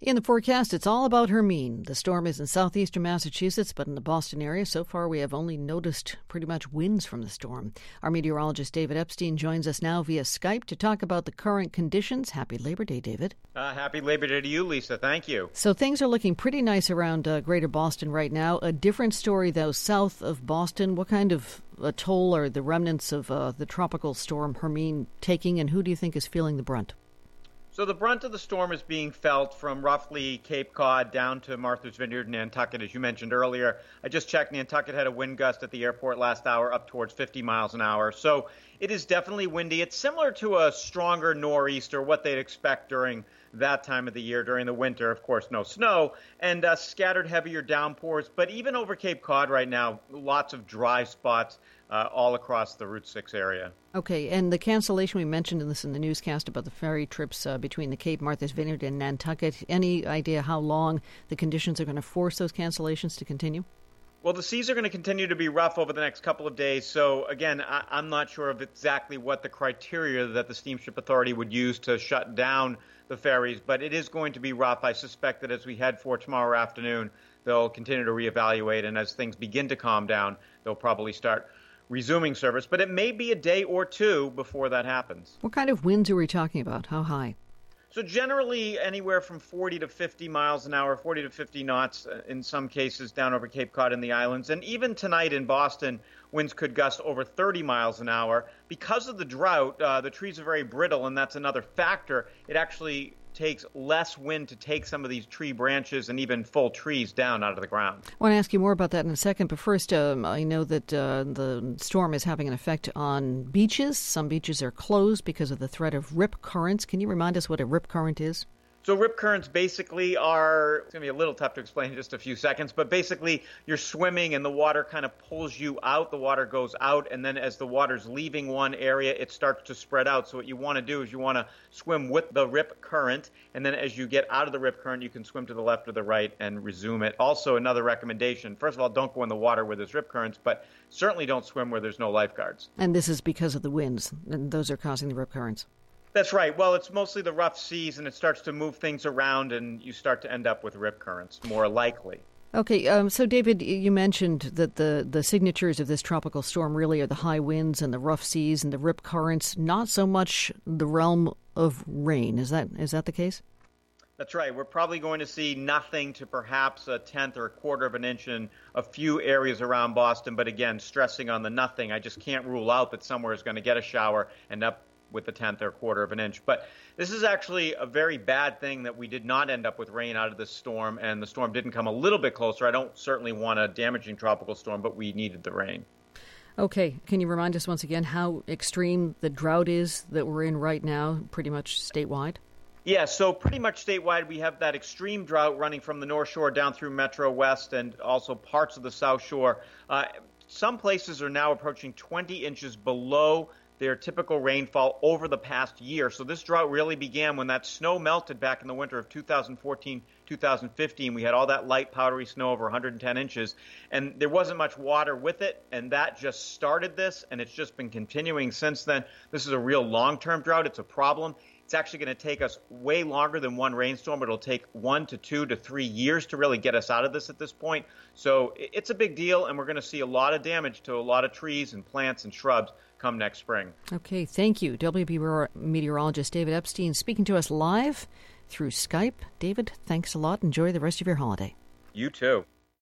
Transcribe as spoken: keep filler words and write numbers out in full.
In the forecast, it's all about Hermine. The storm is in southeastern Massachusetts, but in the Boston area, so far we have only noticed pretty much winds from the storm. Our meteorologist David Epstein joins us now via Skype to talk about the current conditions. Happy Labor Day, David. Uh, happy Labor Day to you, Lisa. Thank you. So things are looking pretty nice around uh, greater Boston right now. A different story, though, south of Boston. What kind of a toll are the remnants of uh, the tropical storm Hermine taking, and who do you think is feeling the brunt? So the brunt of the storm is being felt from roughly Cape Cod down to Martha's Vineyard, Nantucket, as you mentioned earlier. I just checked. Nantucket had a wind gust at the airport last hour up towards fifty miles an hour. So it is definitely windy. It's similar to a stronger nor'easter, what they'd expect during that time of the year, during the winter. Of course, no snow and uh, scattered heavier downpours. But even over Cape Cod right now, lots of dry spots uh, all across the Route six area. Okay, and the cancellation, we mentioned in this in the newscast about the ferry trips uh, between the Cape, Martha's Vineyard, and Nantucket. Any idea how long the conditions are going to force those cancellations to continue? Well, the seas are going to continue to be rough over the next couple of days. So, again, I, I'm not sure of exactly what the criteria that the Steamship Authority would use to shut down the ferries, but it is going to be rough. I suspect that as we head for tomorrow afternoon, they'll continue to reevaluate, and as things begin to calm down, they'll probably start resuming service. But it may be a day or two before that happens. What kind of winds are we talking about? How high? So generally anywhere from forty to fifty miles an hour, forty to fifty knots in some cases down over Cape Cod and the islands. And even tonight in Boston, winds could gust over thirty miles an hour. Because of the drought, uh, the trees are very brittle, and that's another factor. It actually takes less wind to take some of these tree branches and even full trees down out of the ground. I want to ask you more about that in a second, but first, um, I know that uh, the storm is having an effect on beaches. Some beaches are closed because of the threat of rip currents. Can you remind us what a rip current is? So rip currents basically are, it's going to be a little tough to explain in just a few seconds, but basically you're swimming and the water kind of pulls you out. The water goes out, and then as the water's leaving one area, it starts to spread out. So what you want to do is you want to swim with the rip current, and then as you get out of the rip current, you can swim to the left or the right and resume it. Also, another recommendation, first of all, don't go in the water where there's rip currents, but certainly don't swim where there's no lifeguards. And this is because of the winds, and those are causing the rip currents. That's right. Well, it's mostly the rough seas, and it starts to move things around, and you start to end up with rip currents, more likely. Okay, um, so David, you mentioned that the, the signatures of this tropical storm really are the high winds and the rough seas and the rip currents, not so much the realm of rain. Is that is that the case? That's right. We're probably going to see nothing to perhaps a tenth or a quarter of an inch in a few areas around Boston, but again, stressing on the nothing. I just can't rule out that somewhere is going to get a shower and up with a tenth or a quarter of an inch. But this is actually a very bad thing that we did not end up with rain out of this storm, and the storm didn't come a little bit closer. I don't certainly want a damaging tropical storm, but we needed the rain. Okay. Can you remind us once again how extreme the drought is that we're in right now, pretty much statewide? Yeah, so pretty much statewide, we have that extreme drought running from the North Shore down through Metro West and also parts of the South Shore. Uh, some places are now approaching twenty inches below their typical rainfall over the past year. So this drought really began when that snow melted back in the winter of two thousand fourteen, two thousand fifteen. We had all that light powdery snow over one hundred ten inches, and there wasn't much water with it, and that just started this, and it's just been continuing since then. This is a real long-term drought. It's a problem. It's actually going to take us way longer than one rainstorm. It'll take one to two to three years to really get us out of this at this point. So it's a big deal, and we're going to see a lot of damage to a lot of trees and plants and shrubs come next spring. Okay, thank you. W B meteorologist David Epstein speaking to us live through Skype. David, thanks a lot. Enjoy the rest of your holiday. You too.